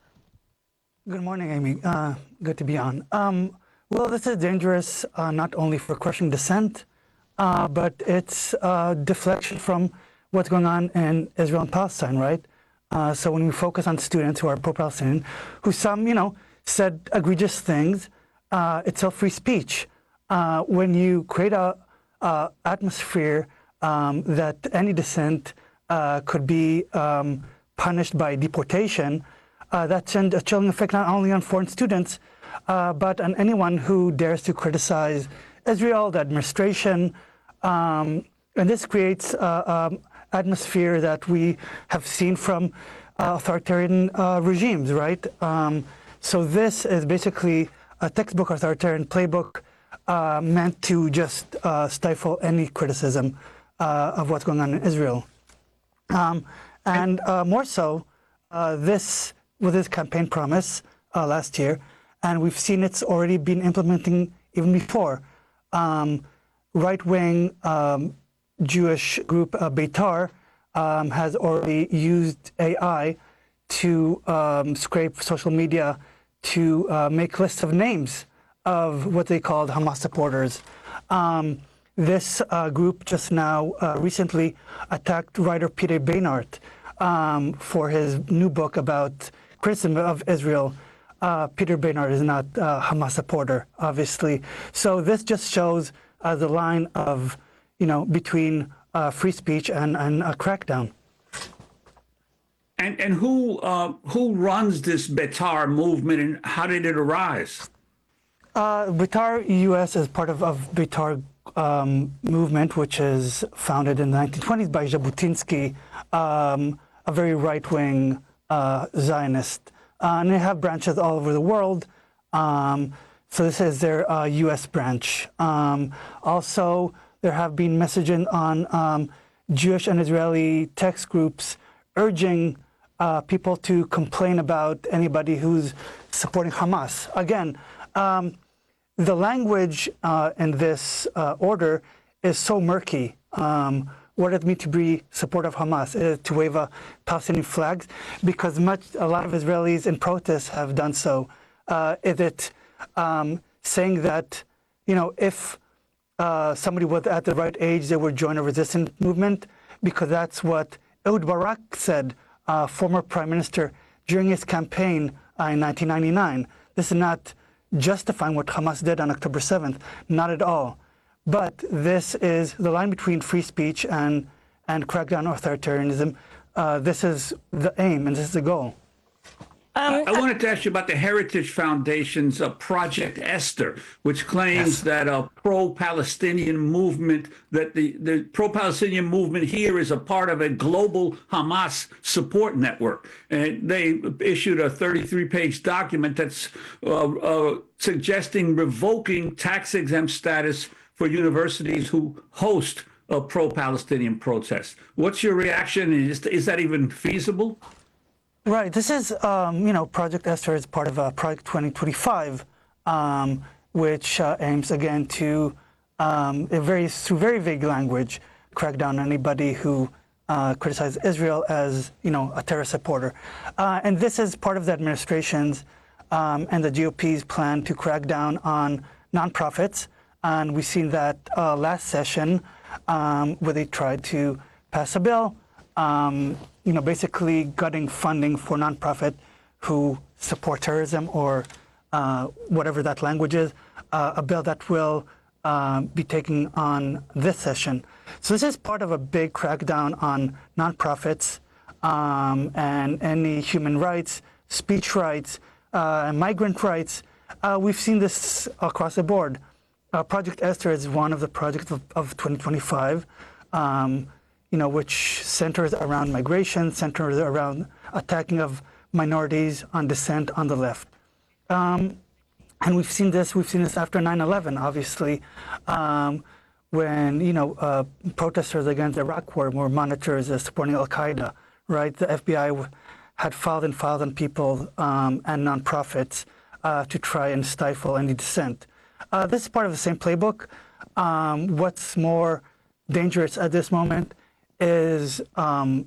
Good morning, Amy. Uh, good to be on. Um, well, this is dangerous uh, not only for crushing dissent, uh, but it's uh, deflection from what's going on in Israel and Palestine, right? Uh, so when we focus on students who are pro-Palestinian, who some, you know, said egregious things, uh, it's still free speech. Uh, when you create a, a atmosphere um, that any dissent uh, could be um, punished by deportation, uh, that sends a chilling effect not only on foreign students, uh, but on anyone who dares to criticize Israel, the administration, um, and this creates uh, um, atmosphere that we have seen from uh, authoritarian uh, regimes, right? Um, so this is basically a textbook authoritarian playbook uh, meant to just uh, stifle any criticism uh, of what's going on in Israel. Um, and uh, more so, uh, this was his campaign promise uh, last year, and we've seen it's already been implementing even before. Um, right-wing um, Jewish group uh, Beitar um, has already used A I to um, scrape social media to uh, make lists of names of what they called Hamas supporters. Um, this uh, group just now uh, recently attacked writer Peter Beinart um, for his new book about criticism of Israel. Uh, Peter Beinart is not a Hamas supporter, obviously. So this just shows uh, the line of you know, between uh, free speech and, and a crackdown. And and who uh, who runs this Beitar movement, and how did it arise? Uh, Beitar U S is part of, of Beitar um, movement, which is founded in the nineteen twenties by Jabotinsky, um, a very right-wing uh, Zionist. Uh, and they have branches all over the world. Um, so this is their uh, U S branch. Um, also, there have been messaging on um, Jewish and Israeli text groups urging uh, people to complain about anybody who's supporting Hamas. Again, um, the language uh, in this uh, order is so murky. Um, what does it mean to be supportive of Hamas? Is it to wave a Palestinian flags? Because much, a lot of Israelis in protests have done so. Uh, is it um, saying that, you know, if uh, somebody was at the right age, they would join a resistance movement? Because that's what Ehud Barak said, uh, former prime minister, during his campaign uh, in nineteen ninety-nine. This is not justifying what Hamas did on October seventh, not at all. But this is the line between free speech and, and crackdown on authoritarianism. Uh, this is the aim and this is the goal. Um, I wanted to ask you about the Heritage Foundation's uh, Project Esther, which claims yes. that a pro-Palestinian movement, that the, the pro-Palestinian movement here is a part of a global Hamas support network. And they issued a thirty-three page document that's uh, uh, suggesting revoking tax-exempt status for universities who host a pro-Palestinian protest. What's your reaction? Is, is that even feasible? Right. This is, um, you know, Project Esther is part of uh, Project twenty twenty-five, um, which uh, aims, again, to, um, a very, through very vague language, crack down on anybody who uh, criticizes Israel as, you know, a terrorist supporter. Uh, and this is part of the administration's um, and the G O P's plan to crack down on nonprofits. And we've seen that uh, last session um, where they tried to pass a bill, um, you know, basically gutting funding for nonprofit who support terrorism or uh, whatever that language is, uh, a bill that will uh, be taken on this session. So this is part of a big crackdown on nonprofits um, and any human rights, speech rights, uh, migrant rights. Uh, we've seen this across the board. Uh, Project Esther is one of the projects of, of twenty twenty-five, um, you know, which centers around migration, centers around attacking of minorities on dissent on the left. Um, and we've seen this, we've seen this after nine eleven, obviously, um, when, you know, uh, protesters against the Iraq war were monitors uh, supporting Al-Qaeda, right? The F B I w- had filed and filed on people um, and nonprofits uh, to try and stifle any dissent. Uh, this is part of the same playbook. Um, what's more dangerous at this moment is um,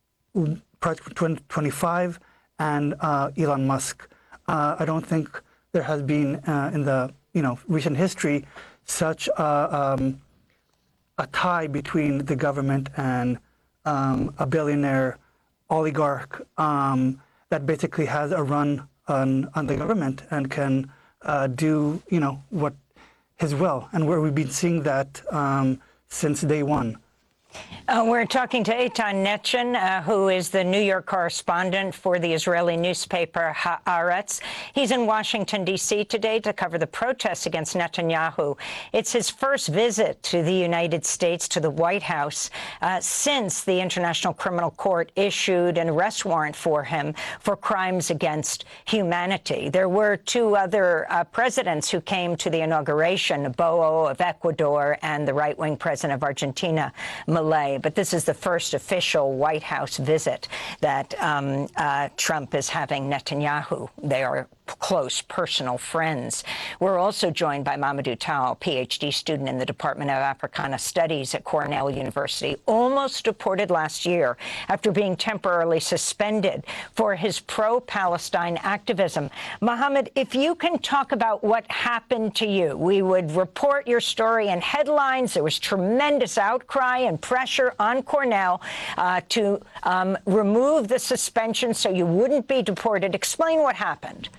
Project twenty twenty-five and uh, Elon Musk. Uh, I don't think there has been uh, in the you know recent history such a, um, a tie between the government and um, a billionaire oligarch um, that basically has a run on, on the government and can uh, do you know what his will, and where we've been seeing that um, since day one. Uh, we're talking to Eitan Netchin, uh, who is the New York correspondent for the Israeli newspaper Haaretz. He's in Washington, D C today to cover the protests against Netanyahu. It's his first visit to the United States, to the White House, uh, since the International Criminal Court issued an arrest warrant for him for crimes against humanity. There were two other uh, presidents who came to the inauguration, Noboa of Ecuador and the right-wing president of Argentina, Milei, but this is the first official White House visit that um, uh, Trump is having Netanyahu. They are close personal friends. We're also joined by Mamadou Tal, P H D student in the Department of Africana Studies at Cornell University, almost deported last year after being temporarily suspended for his pro-Palestine activism. Mohammed, if you can talk about what happened to you, we would report your story in headlines. There was tremendous outcry and pressure on Cornell uh, to um, remove the suspension so you wouldn't be deported. Explain what happened.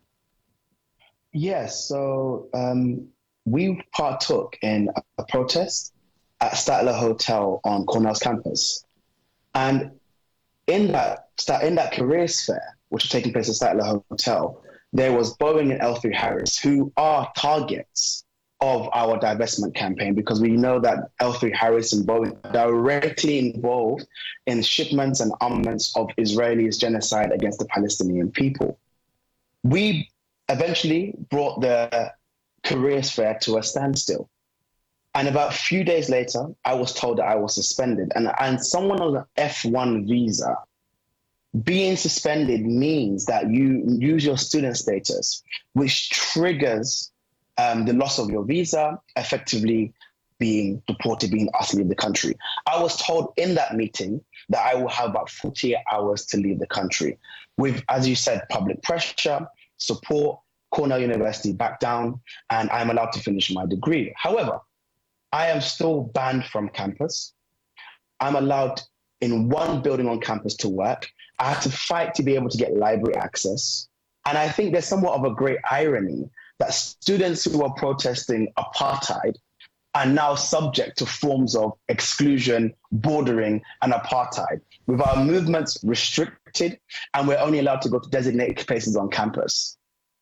Yes, so um, we partook in a protest at Statler Hotel on Cornell's campus. And in that in that careers fair, which was taking place at Statler Hotel, there was Boeing and L three Harris, who are targets of our divestment campaign, because we know that L three Harris and Boeing are directly involved in shipments and armaments of Israelis' genocide against the Palestinian people. We eventually brought the careers fair to a standstill. And about a few days later, I was told that I was suspended. And, and someone on an F one visa, being suspended means that you use your student status, which triggers um, the loss of your visa, effectively being deported, being asked to leave the country. I was told in that meeting that I will have about forty-eight hours to leave the country. With, as you said, public pressure, support, Cornell University back down, and I'm allowed to finish my degree. However, I am still banned from campus. I'm allowed in one building on campus to work. I have to fight to be able to get library access. And I think there's somewhat of a great irony that students who are protesting apartheid are now subject to forms of exclusion, bordering, and apartheid, with our movements restricted, and we're only allowed to go to designated places on campus.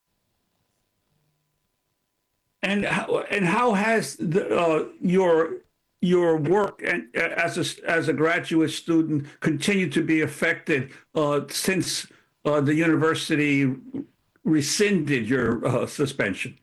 And how, and how has the, uh, your your work and, uh, as a as a graduate student continued to be affected uh, since uh, the university rescinded your uh, suspension?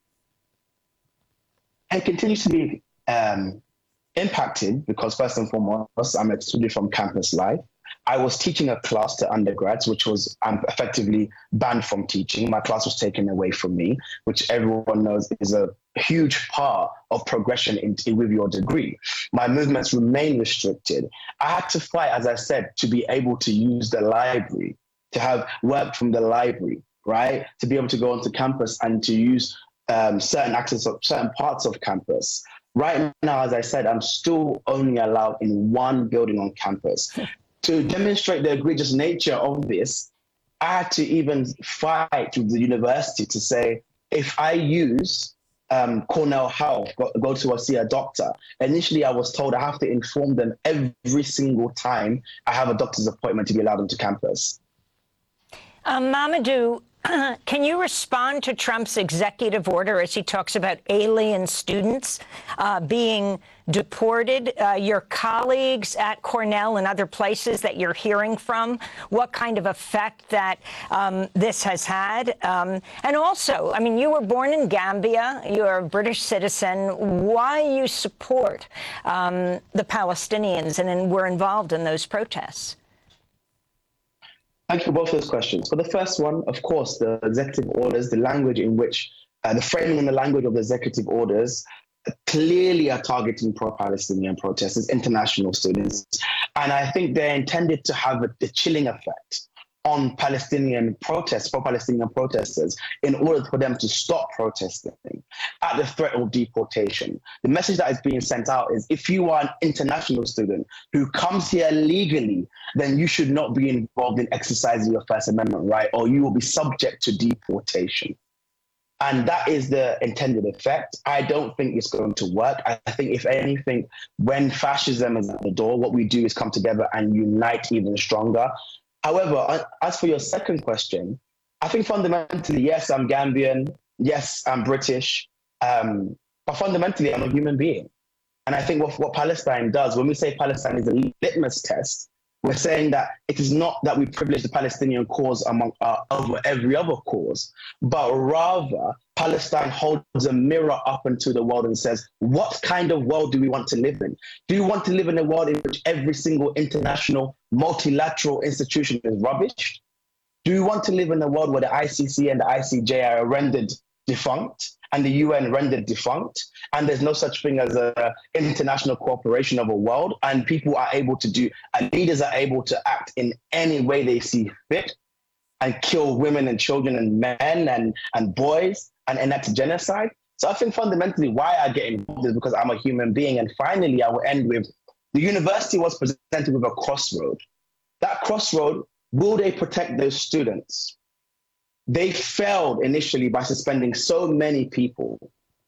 It continues to be um, impacted because, first and foremost, I'm excluded from campus life. I was teaching a class to undergrads, which was um, effectively banned from teaching. My class was taken away from me, which everyone knows is a huge part of progression in, in, with your degree. My movements remain restricted. I had to fight, as I said, to be able to use the library, to have work from the library, right? To be able to go onto campus and to use um, certain access of certain parts of campus. Right now, as I said, I'm still only allowed in one building on campus. To demonstrate the egregious nature of this, I had to even fight with the university to say, if I use um, Cornell Health, go, go to see a doctor, initially I was told I have to inform them every single time I have a doctor's appointment to be allowed into campus. Um, Mamadou, can you respond to Trump's executive order as he talks about alien students uh, being deported? Uh, your colleagues at Cornell and other places that you're hearing from, what kind of effect that um, this has had? Um, and also, I mean, you were born in Gambia. You're a British citizen. Why you support um, the Palestinians and, and were involved in those protests? Thank you for both those questions. For the first one, of course, the executive orders, the language in which, uh, the framing and the language of the executive orders clearly are targeting pro-Palestinian protesters, international students. And I think they're intended to have a, a chilling effect on Palestinian protests, pro-Palestinian protesters, in order for them to stop protesting at the threat of deportation. The message that is being sent out is, if you are an international student who comes here legally, then you should not be involved in exercising your First Amendment right, or you will be subject to deportation. And that is the intended effect. I don't think it's going to work. I think, if anything, when fascism is at the door, what we do is come together and unite even stronger. However, as for your second question, I think fundamentally, yes, I'm Gambian. Yes, I'm British. Um, but fundamentally, I'm a human being. And I think what, what Palestine does, when we say Palestine is a litmus test, we're saying that it is not that we privilege the Palestinian cause among uh, over every other cause, but rather Palestine holds a mirror up into the world and says, what kind of world do we want to live in? Do you want to live in a world in which every single international multilateral institution is rubbish? Do you want to live in a world where the I C C and the I C J are rendered defunct and the U N rendered defunct, and there's no such thing as a international cooperation of a world, and people are able to do, and leaders are able to act in any way they see fit and kill women and children and men and, and boys and enact genocide? So I think fundamentally why I get involved is because I'm a human being. And finally, I will end with, the university was presented with a crossroad. That crossroad, will they protect those students? They failed initially by suspending so many people.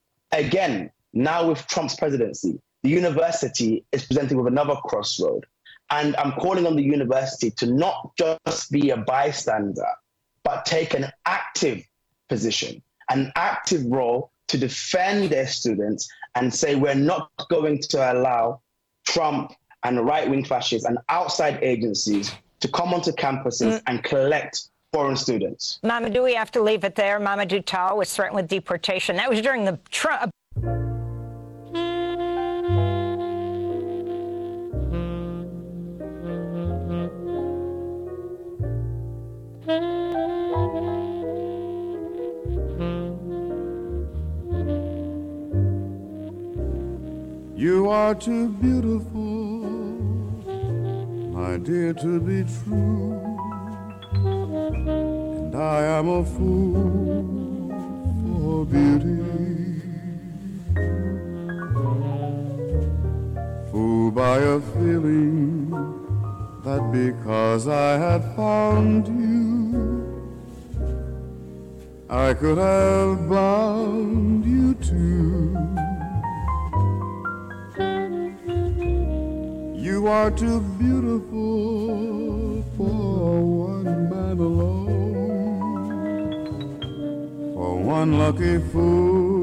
Again, now with Trump's presidency, the university is presented with another crossroad. And I'm calling on the university to not just be a bystander, but take an active position, an active role to defend their students and say, we're not going to allow Trump and right-wing fascists and outside agencies to come onto campuses mm. and collect foreign students. Mamadou, we have to leave it there. Mamadou Tall was threatened with deportation. That was during the Trump. You are too beautiful, my dear, to be true. And I am a fool for beauty. Fooled by a feeling that because I had found you, I could have bound you too. You are too beautiful for one man alone, for one lucky fool